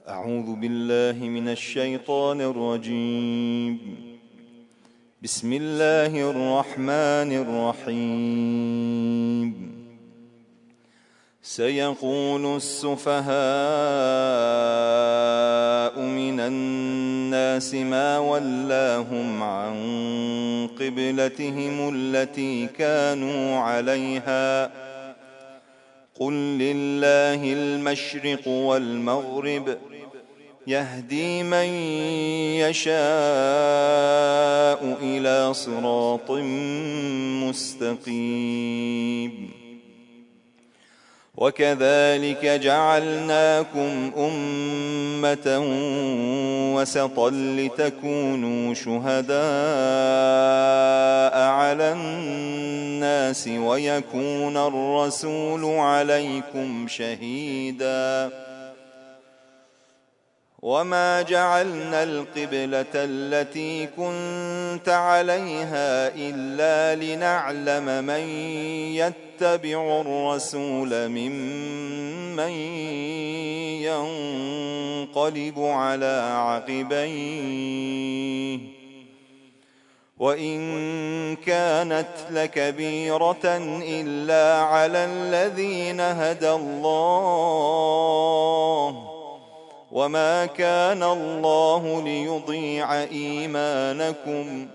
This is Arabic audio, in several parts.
أعوذ بالله من الشيطان الرجيم. بسم الله الرحمن الرحيم. سيقول السفهاء من الناس ما ولاهم عن قبلتهم التي كانوا عليها قل لله المشرق والمغرب يهدي من يشاء إلى صراط مستقيم. وكذلك جعلناكم أمة وسطا لتكونوا شهداء على الناس ويكون الرسول عليكم شهيدا. وما جعلنا القبلة التي كنت عليها إلا لنعلم من يتبع الرسول ممن ينقلب على عقبيه وإن كانت لكبيرة إلا على الذين هدى الله وما كان الله ليضيع إيمانكم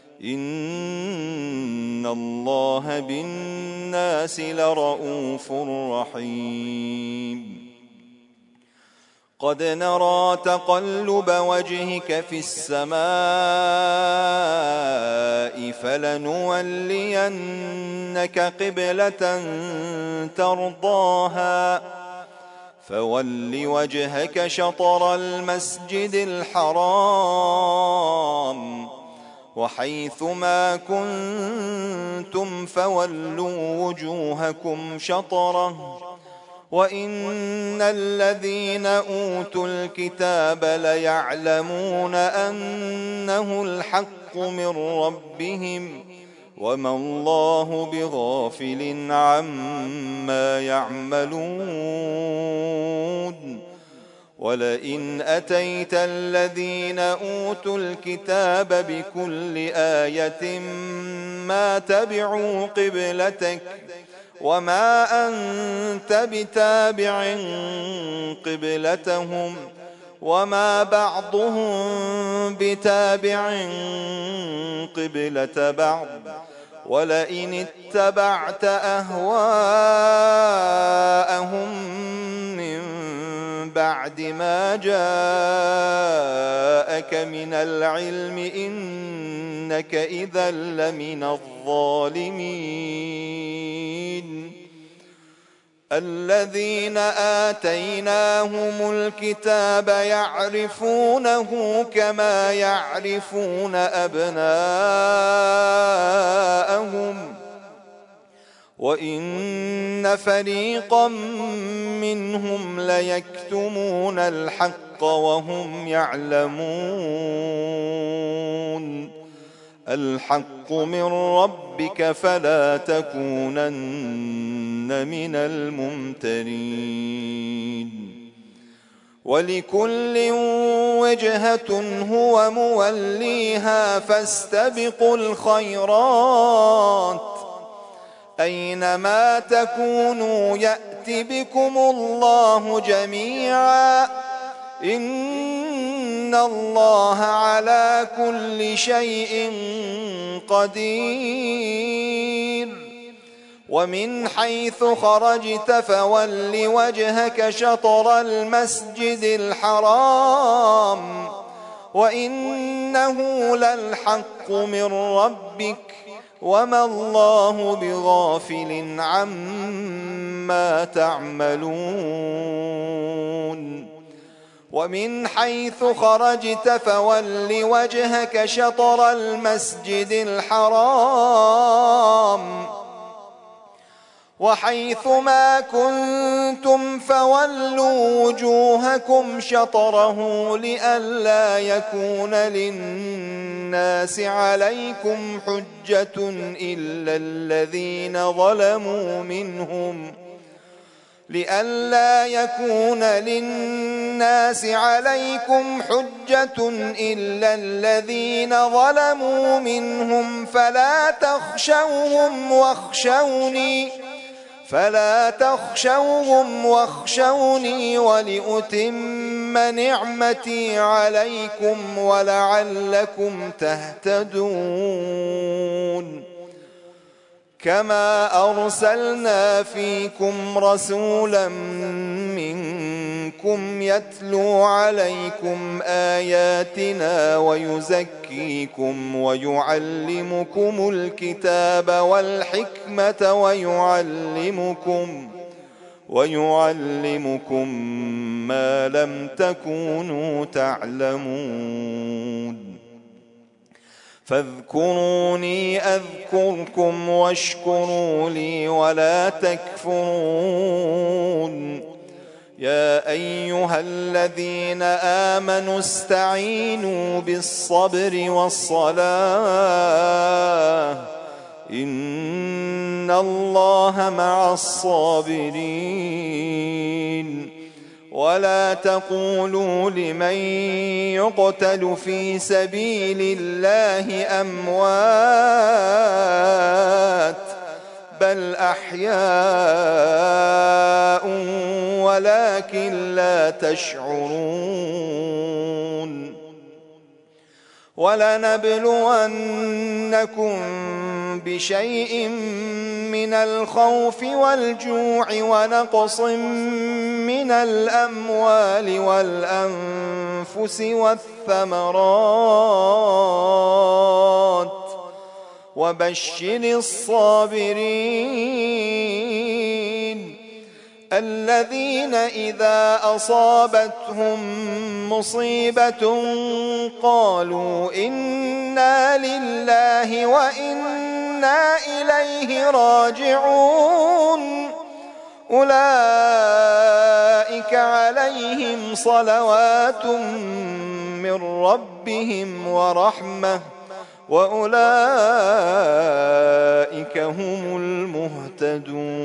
إن الله بالناس لرءوف رحيم. قد نرى تقلب وجهك في السماء فلنولينك قبلة ترضاها فول وجهك شطر المسجد الحرام وحيث ما كنتم فولوا وجوهكم شطره وإن الذين أوتوا الكتاب ليعلمون أنه الحق من ربهم وما الله بغافل عما يعملون. ولئن أتيت الذين أوتوا الكتاب بكل آية ما تبعوا قبلتك وما أنت بتابع قبلتهم وما بعضهم بتابع قبلة بعض ولئن اتبعت أهواءهم من بعد ما جاءك من العلم إنك إذا لمن الظالمين. الذين آتيناهم الكتاب يعرفونه كما يعرفون أبناءهم وإن فريقا منهم ليكتمون الحق وهم يعلمون. الحق من ربك فلا تكونن من الممترين. ولكل وجهة هو موليها فاستبقوا الخيرات أينما تكونوا يأت بكم الله جميعا إن الله على كل شيء قدير. ومن حيث خرجت فول وجهك شطر المسجد الحرام وإنه للحق من ربك وما الله بغافل عما تعملون. ومن حيث خرجت فول وجهك شطر المسجد الحرام وحيث ما كنتم فولوا وجوهكم شطره لئلا يكون للناس عليكم حجة إلا الذين ظلموا منهم لئلا يكون للناس عليكم حجة إلا الذين ظلموا منهم فلا تخشوهم واخشوني ولأتم نعمتي عليكم ولعلكم تهتدون كما أرسلنا فيكم رسولا منكم يتلو عليكم آياتنا ويزكيكم ويعلمكم الكتاب والحكمة ويعلمكم ما لم تكونوا تعلمون فاذكروني أذكركم واشكروا لي ولا تكفرون يا أيها الذين آمنوا استعينوا بالصبر والصلاة إن الله مع الصابرين ولا تقولوا لمن يقتل في سبيل الله أموات بل أحياء ولكن لا تشعرون ولنبلونكم بشيء من الخوف والجوع ونقص من الأموال والأنفس والثمرات وبشر الصابرين الذين إذا أصابتهم مصيبة قالوا إنا لله وإنا إليه راجعون أولئك عليهم صلوات من ربهم ورحمة وأولئك هم المهتدون